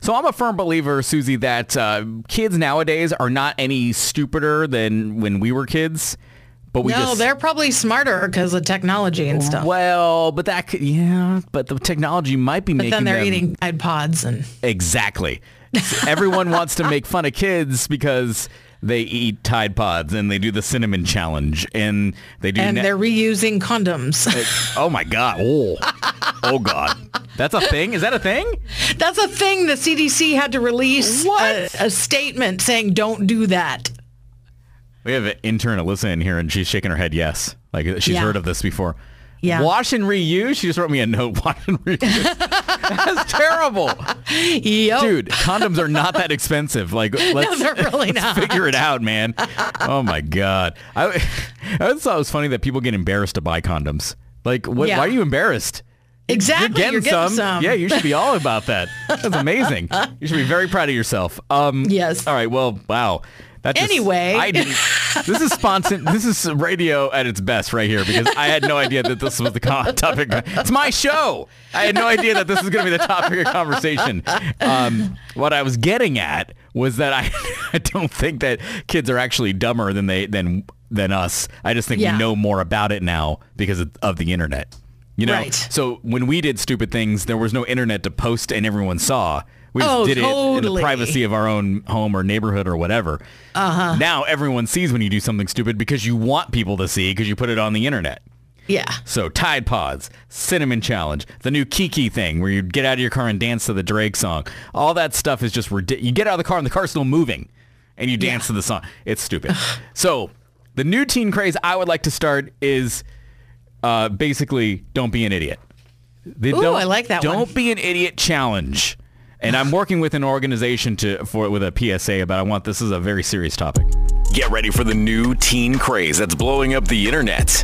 So I'm a firm believer, Susie, that kids nowadays are not any stupider than when we were kids. But they're probably smarter because of technology and stuff. Well, but but the technology might be making them... But then they're eating Tide Pods and... Exactly. So everyone wants to make fun of kids because they eat Tide Pods and they do the cinnamon challenge and they do... And they're reusing condoms. Oh my God. Oh God. That's a thing? Is that a thing? That's a thing. The CDC had to release a statement saying don't do that. We have an intern, Alyssa, in here, and she's shaking her head yes. Like, she's heard of this before. Yeah. Wash and reuse? She just wrote me a note. Wash and reuse. That's terrible. Yep. Dude, condoms are not that expensive. Like, let's, no, they're really not. Figure it out, man. Oh, my God. I always thought it was funny that people get embarrassed to buy condoms. Like, why are you embarrassed? Exactly. You're getting some. Yeah, you should be all about that. That's amazing. You should be very proud of yourself. Yes. All right. Well, wow. Anyway, this is sponsored. This is radio at its best right here because I had no idea that this was the topic. It's my show. I had no idea that this was going to be the topic of conversation. What I was getting at was that I don't think that kids are actually dumber than us. I just think we know more about it now because of the internet. You know, right. So when we did stupid things, there was no internet to post and everyone saw. We just did it in the privacy of our own home or neighborhood or whatever. Uh-huh. Now everyone sees when you do something stupid because you want people to see because you put it on the internet. Yeah. So Tide Pods, Cinnamon Challenge, the new Kiki thing where you get out of your car and dance to the Drake song. All that stuff is just ridiculous. You get out of the car and the car's still moving and you dance to the song. It's stupid. So the new teen craze I would like to start is basically don't be an idiot. I like that one. Don't be an idiot challenge. And I'm working with an organization with a PSA about I want this is a very serious topic. Get ready for the new teen craze that's blowing up the internet.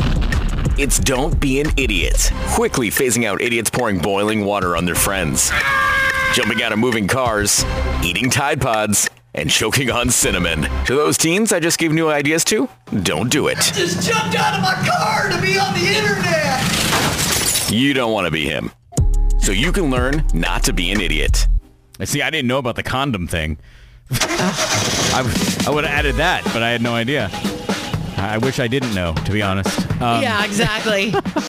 It's don't be an idiot. Quickly phasing out idiots pouring boiling water on their friends. Jumping out of moving cars, eating Tide Pods, and choking on cinnamon. To those teens I just gave new ideas to, don't do it. I just jumped out of my car to be on the internet. You don't want to be him. So you can learn not to be an idiot. See, I didn't know about the condom thing. I would have added that, but I had no idea. I wish I didn't know, to be honest. Yeah, exactly.